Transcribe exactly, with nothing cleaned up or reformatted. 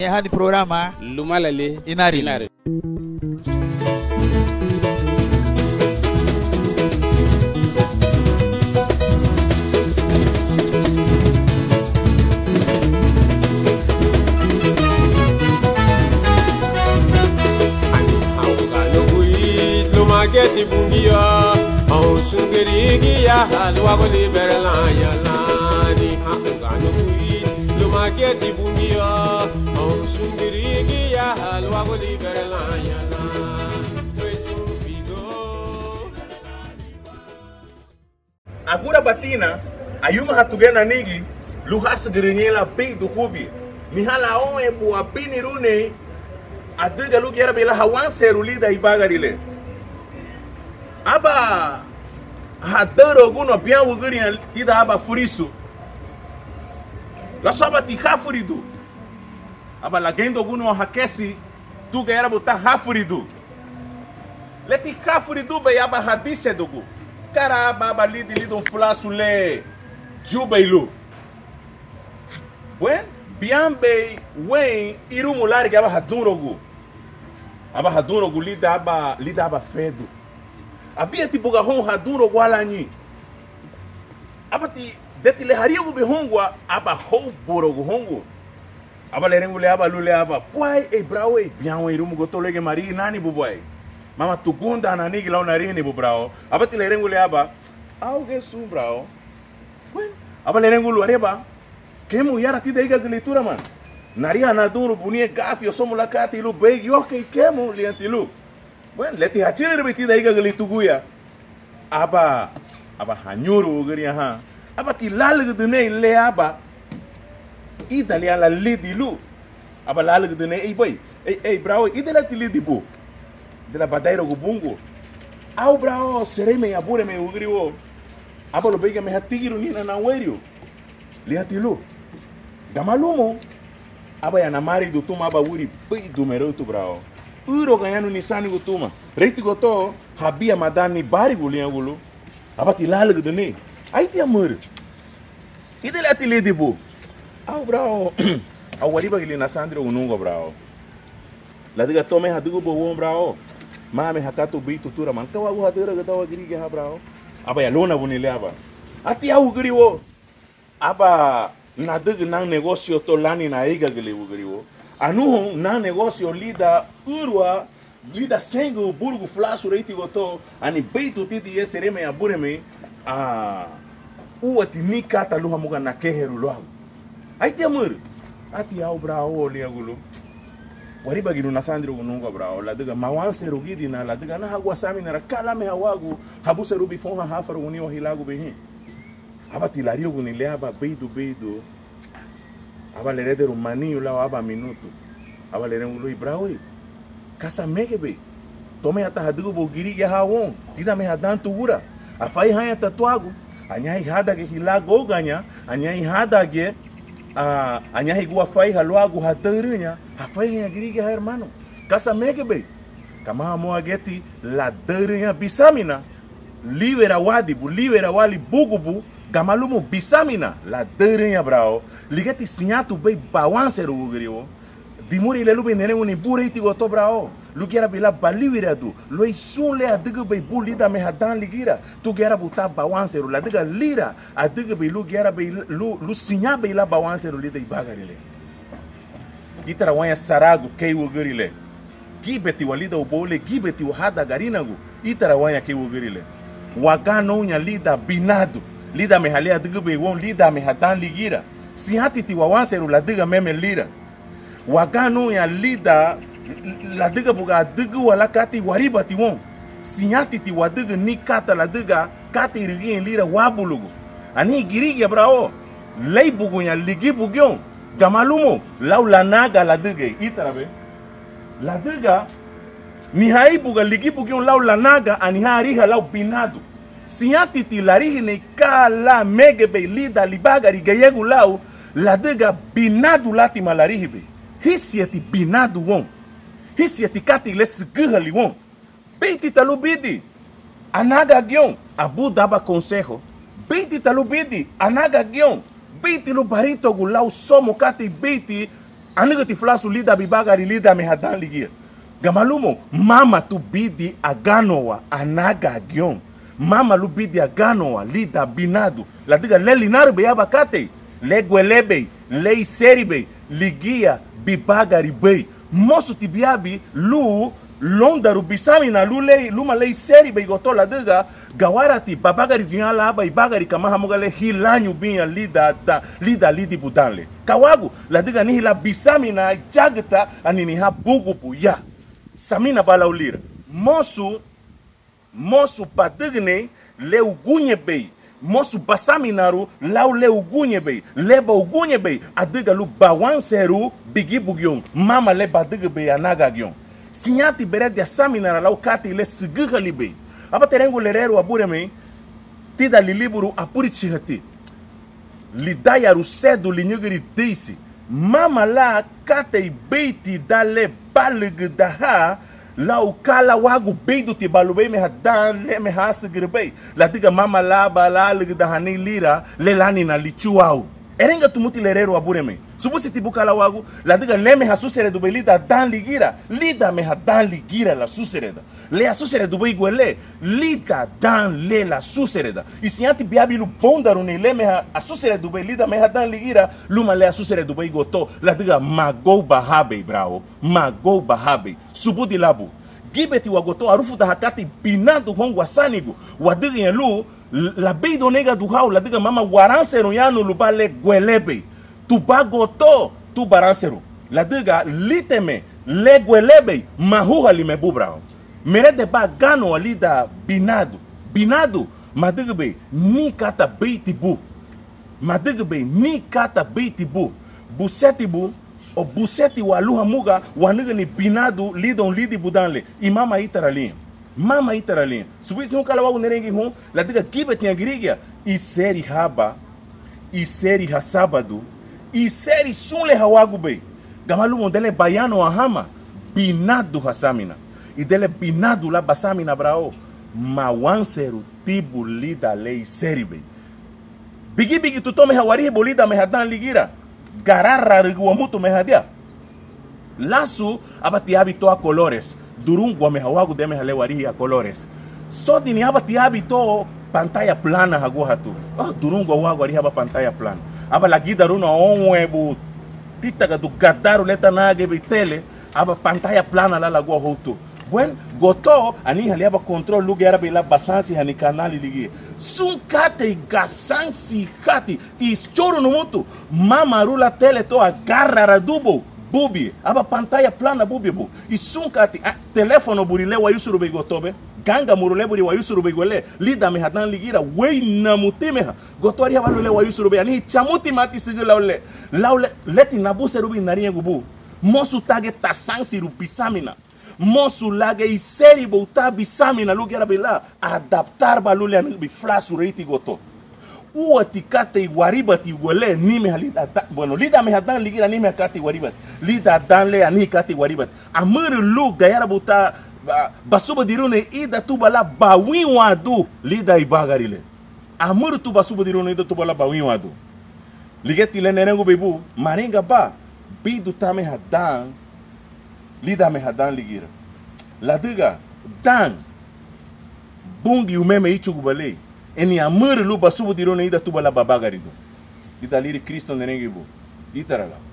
Hadi programa Lumalale Inari. Inari. Mageti bungia, au sungeri ya halwa ko liberla ya lani angano kui. Lo mageti bungia, au sungeri ya halwa ko liberla ya lani. Toisu figo. Agora batina, ayuma hatugena nigi, luhas gerinyela pe do kubi. Mihala onwe po apini rune, adiga lu gera bela hawan seruli da ibagarile. Aba hadaro guno bian wugurian tida aba furisu. La soba ti hafuridu. Aba la gendo guno hakesi tu ga era botar hafuridu. Leti hafuridu be aba hadise dogu. Cara aba aba lidi lidon fulasu le jubailu. Wen bian be wen iru mulari ga aba hadurogu. Aba hadurogu lida aba lida aba fedu. Abia ti buga hon haduro gwalani. Abati deti le hariyo be hongwa aba ho borogo hongo. Aba le rengule aba lule aba. Boy e bravo e bian we rumu gotolege mari nani boy. Mama tugunda na nigi la narini bo bravo. Abati le rengule aba. Au ge su bravo. Wen aba le rengulu areba. Kemu yara ti deiga gleitura man. Naria na duro bunie gafio somo la kati lu be yo ke kemu liantilu. Bueno, leti hachile repetida iga galituguya. Aba aba hanyuru geria ha. Aba ti lalig dune le aba. Italia la lidilu. Aba lalig dune ei boy. Ei ei bravo, idela ti lidibu. De la badairo gubungo. Au bravo, sereme abure me ugriwo. Aba lo bega me hatigiru nina na werio. Le hatilu. Gamalumo. Aba ya namari do tuma aba wuri bai do meroto bravo. Uro ganhando nisani gutuma. Reiti goto habia madani bari gulinha gulu. Abati lalag duni. Aí te amor. Idele atile dibu. Au bravo. Au wariba gili na sandro unungo bravo. La diga tome hadugo bo won bravo. Mame hakato bito tura man. Kawa gu hadura gatawa giri ha bravo. Aba ya lona bunile aba. Ati au giri wo. Aba na dig nang negócio to lani na iga gili giri wo. Anu na negócio lida urwa lida sengo burgo flasu reiti goto ani beito titi yesereme ya bureme a uwa tinika ta luha muga na keheru loagu aiti amur ati au bravo liagulu wariba giru na sandro gununga bravo la diga mawanse rugidi na la diga na hagwa sami na kala me hawagu habuse rubi fonha hafaru uniwa hilagu behi abati lario gunile aba beito beito aba le reder umani ula aba minuto aba le rengulo ibrao kasa megebe tome ata hadigo bogiri ya hawon tida me hadan tugura afai hanya tatuago anyai hada ge hilago ganya anyai hada ge a anyai gua fai haluago hadarinya afai hanya giri ge hermano kasa megebe kama mo ageti la darinya bisamina libera wadibu libera wali bugubu Gamalumo bisamina la derinha brao ligati sinhatu bei bawanceru gugriwo dimuri le lube nene uni bure iti goto brao lugira bila baliwira du loi sunle adiga bei bulida me hadan ligira tu gera buta bawanceru la diga lira adiga bei lugira bei lu lu sinha bei la bawanceru lida ibagarile itara wanya saragu kei wugirile gibeti walida ubole gibeti wahada garinagu itara wanya kei wugirile wagano nya lida binadu lida me halea diga be won lida me hadan ligira si hatiti wawanseru la diga meme lira wagano ya lida la diga buga diga wala kati wariba ti won si hatiti wadiga ni kata la diga kati rigi lira wabulugo ani girigi brao lei bugu ya ligi bugyon gamalumo lau la naga la diga itarabe la diga ni hai buga ligi bugyon lau la naga ani hariha lau binadu Sianti ti larihi ne kala megebe lida libagari gayegu lau la diga binadu lati malarihi be. Hisi eti binadu won. Hisi eti kati les gihali won. Beiti talubidi. Anaga gion. Abu daba consejo. Beiti talubidi. Anaga gion. Beiti lo barito gu lau somo kati beiti aniga ti flasu lida bibagari lida me hadan ligia. Gamalumo, mama tu bidi aganoa anaga gion. Mama lu bidi aganoa lida binadu. La diga le linaru be abakate. Le guelebe, le iseribe, ligia bibagari be. Mosu tibiabi lu londaru bisamina lu le luma le iseribe goto la diga gawarati babagari diala aba ibagari kama hamugale hilanyu binya lida da lida lidi budanle. Kawagu la diga ni la bisamina jagta anini ha bugupu ya. Samina bala ulira. Mosu mosu badigne le ugunye bei. Mosu basaminaru lau le ugunye bei. Leba ugunye bei. Adiga lu bawanseru bigi bugyon. Mama le badiga bei anaga gyon. Sinyati beret ya saminara lau kati le sigiga li bei. Aba terengu lereru abure mei. Tida li liburu apuri chihati. Lidayaru sedu li nyugiri deisi. Mama la kate beiti dale balig daha la ukala wagu beidu ti balubei me hadan le me hasigirbe la diga mama la bala lig daha ni lira le lani na lichuau erenga tumuti lerero abureme subusi tibukala wagu la diga le me hasusere du belida dan ligira lida me hadan ligira la susereda le asusere du beiguele lida dan le la susereda isianti biabilu bondaru ni le me asusere du belida me hadan ligira luma le asusere du beigoto la diga mago bahabe bravo mago bahabe subudi labu gibeti wagoto arufu da hakati binadu hongo asanigo wadigi lu la beido nega du hau la diga mama waransero yanu lubale gwelebe tu bagoto tu baransero la diga liteme le gwelebe mahuha limebu bravo mere de ba gano alida binadu binadu madigbe ni kata beiti bu madigbe ni kata beiti bu buseti bu o buseti wa luha muga waniga ni binadu lidon lidi budanle imama itaralinha mama itaralinha subisi no kala wa nerengi hum la diga kibet ngirigia i seri haba i seri hasabadu i seri sunle hawagu be gamalu modele bayano ahama binadu hasamina i dele binadu la basamina brao mawanseru tibu lida lei seri be bigi bigi tutome hawari bolida me hadan ligira gararra rigua mutu mehadia lasu abati habito a colores durungwa me hawagu de me hale wari a colores so dini abati habito pantalla plana hagu hatu ah durungwa wagu wari haba pantalla plana aba la gida runa onwebu titaga du gadaru leta nage bitele aba pantalla plana la lagua hotu buen goto ani hale aba control luge ara bela basansi hani kanali ligi sun kate gasansi kati ischoro no mutu mama rula tele to agarra radubo bubi aba pantalla plana bubi bu isun kati ah, telefono burile wa yusuru be gotobe ganga murule buri wa yusuru be gole lida me hadan ligira we na mutime ha goto ari aba lule wa yusuru be ani chamuti mati sigula ule laule leti nabuse rubi nariye gubu mosu tage tasansi rupisamina mosu lage iseri bouta bisamina lugera bela adaptar balule ani bi flasu reiti goto uwa tikate waribati wole nime halida bueno lida me hadan ligira nime kate waribati lida dan le ani kate waribati amir lu gayara bouta basuba dirune ida tubala bawin wadu lida ibagarile amir tu basuba dirune ida tubala bawin wadu ligeti le nerengo bebu maringa ba bidu tame hadan lida me hadan ligira la diga dan bungi umeme ichu gubale eni amur lu basubu dirone ida tubala babagarido ida liri Kristo nerengibu itaraga